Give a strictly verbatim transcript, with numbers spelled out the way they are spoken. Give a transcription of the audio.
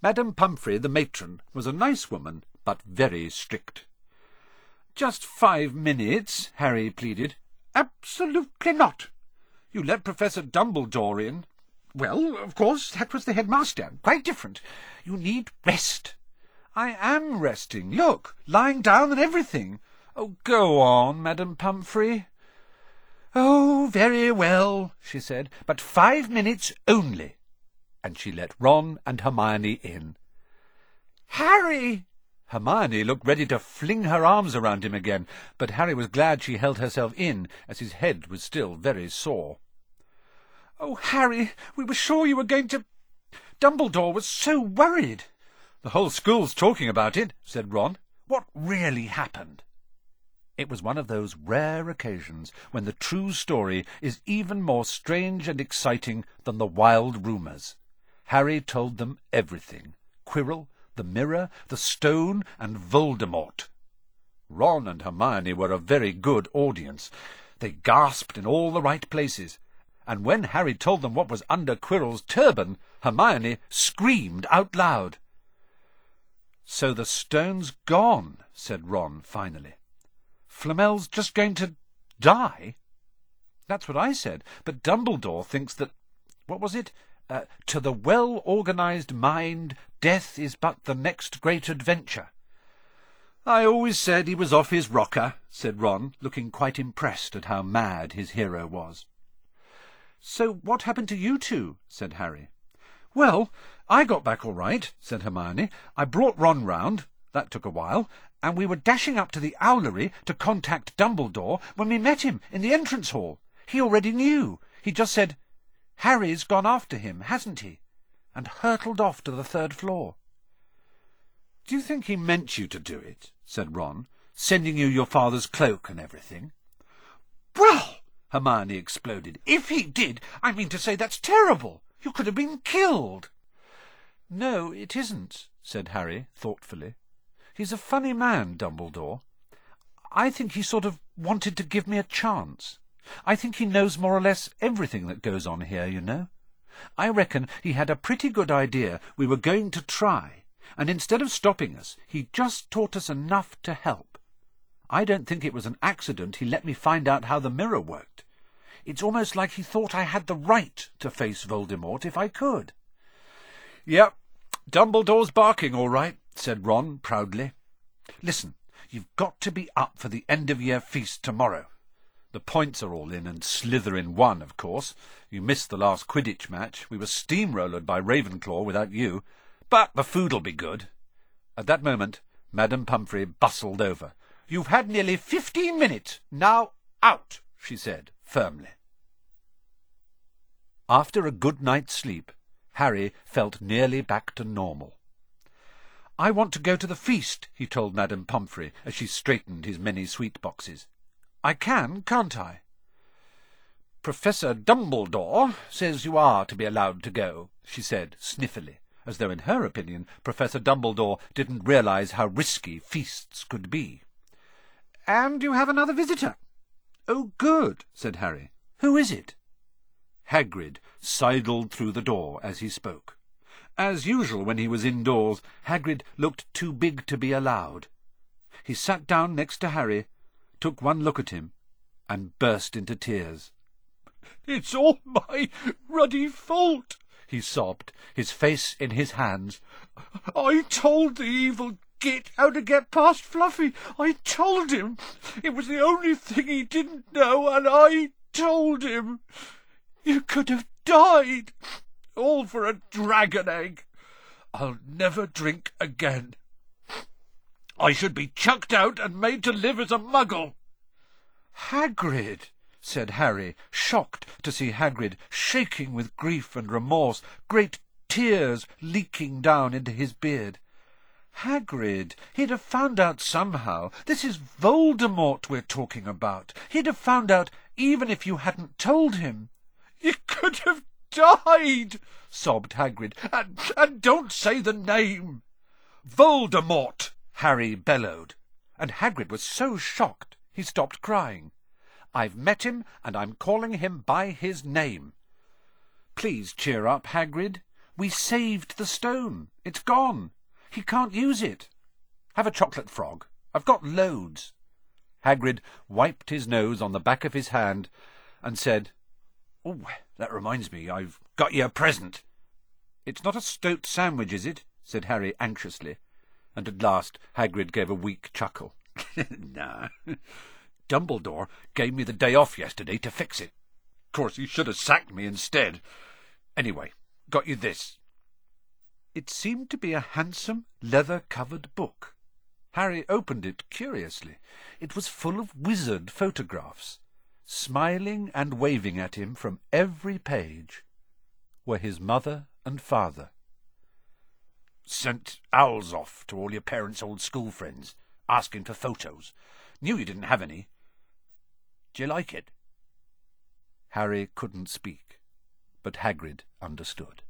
Madame Pumphrey, the matron, was a nice woman, but very strict. "Just five minutes," Harry pleaded. "Absolutely not. You let Professor Dumbledore in. Well, of course, that was the headmaster. Quite different. You need rest." "I am resting. Look, lying down and everything." "Oh, go on, Madame Pumphrey." "Oh, very well," she said, "but five minutes only." And she let Ron and Hermione in. "Harry!" Hermione looked ready to fling her arms around him again, but Harry was glad she held herself in, as his head was still very sore. "Oh, Harry, we were sure you were going to... Dumbledore was so worried." "The whole school's talking about it," said Ron. "What really happened?" It was one of those rare occasions when the true story is even more strange and exciting than the wild rumours. Harry told them everything. Quirrell, the mirror, the stone, and Voldemort. Ron and Hermione were a very good audience. They gasped in all the right places, and when Harry told them what was under Quirrell's turban, Hermione screamed out loud. "So the stone's gone," said Ron finally. "Flamel's just going to die?" "That's what I said, but Dumbledore thinks that... What was it? Uh, to the well-organised mind, death is but the next great adventure." "I always said he was off his rocker," said Ron, looking quite impressed at how mad his hero was. "So what happened to you two?" said Harry. "Well, I got back all right," said Hermione. "I brought Ron round. That took a while, and we were dashing up to the Owlery to contact Dumbledore when we met him in the entrance hall. He already knew. He just said, 'Harry's gone after him, hasn't he?' and hurtled off to the third floor." "Do you think he meant you to do it?" said Ron, "sending you your father's cloak and everything?" "Well," Hermione exploded, "if he did, I mean to say that's terrible. You could have been killed." "No, it isn't," said Harry thoughtfully. "He's a funny man, Dumbledore. I think he sort of wanted to give me a chance. I think he knows more or less everything that goes on here, you know. I reckon he had a pretty good idea we were going to try, and instead of stopping us, he just taught us enough to help. I don't think it was an accident he let me find out how the mirror worked. It's almost like he thought I had the right to face Voldemort if I could." "Yep, Dumbledore's barking all right," said Ron proudly. "Listen, you've got to be up for the end-of-year feast tomorrow. The points are all in, and Slytherin won, of course. You missed the last Quidditch match. We were steamrollered by Ravenclaw without you. But the food'll be good." At that moment, Madame Pumphrey bustled over. "You've had nearly fifteen minutes. Now out," she said firmly. After a good night's sleep, Harry felt nearly back to normal. "I want to go to the feast," he told Madame Pumphrey as she straightened his many sweet boxes. "I can, can't I?" "Professor Dumbledore says you are to be allowed to go," she said sniffily, as though in her opinion Professor Dumbledore didn't realise how risky feasts could be. "And you have another visitor." "Oh, good," said Harry. "Who is it?" Hagrid sidled through the door as he spoke. As usual when he was indoors, Hagrid looked too big to be allowed. He sat down next to Harry, took one look at him, and burst into tears. "It's all my ruddy fault," he sobbed, his face in his hands. "I told the evil git how to get past Fluffy. I told him. It was the only thing he didn't know, and I told him. You could have died, all for a dragon egg. I'll never drink again. I should be chucked out and made to live as a muggle." "Hagrid," said Harry, shocked to see Hagrid shaking with grief and remorse, great tears leaking down into his beard. "Hagrid, he'd have found out somehow. This is Voldemort we're talking about. He'd have found out even if you hadn't told him." "You could have died," sobbed Hagrid, and, and don't say the name." "Voldemort!" Harry bellowed, and Hagrid was so shocked he stopped crying. "I've met him, and I'm calling him by his name." "Please cheer up, Hagrid. We saved the stone. It's gone. He can't use it. Have a chocolate frog. I've got loads." Hagrid wiped his nose on the back of his hand and said, "Oh, that reminds me, I've got you a present." "It's not a stoat sandwich, is it?" said Harry anxiously, and at last Hagrid gave a weak chuckle. "Nah. Dumbledore gave me the day off yesterday to fix it. Of course, he should have sacked me instead. Anyway, got you this." It seemed to be a handsome, leather-covered book. Harry opened it curiously. It was full of wizard photographs. Smiling and waving at him from every page were his mother and father. "Sent owls off to all your parents' old school friends, asking for photos. Knew you didn't have any. Do you like it?" Harry couldn't speak, but Hagrid understood.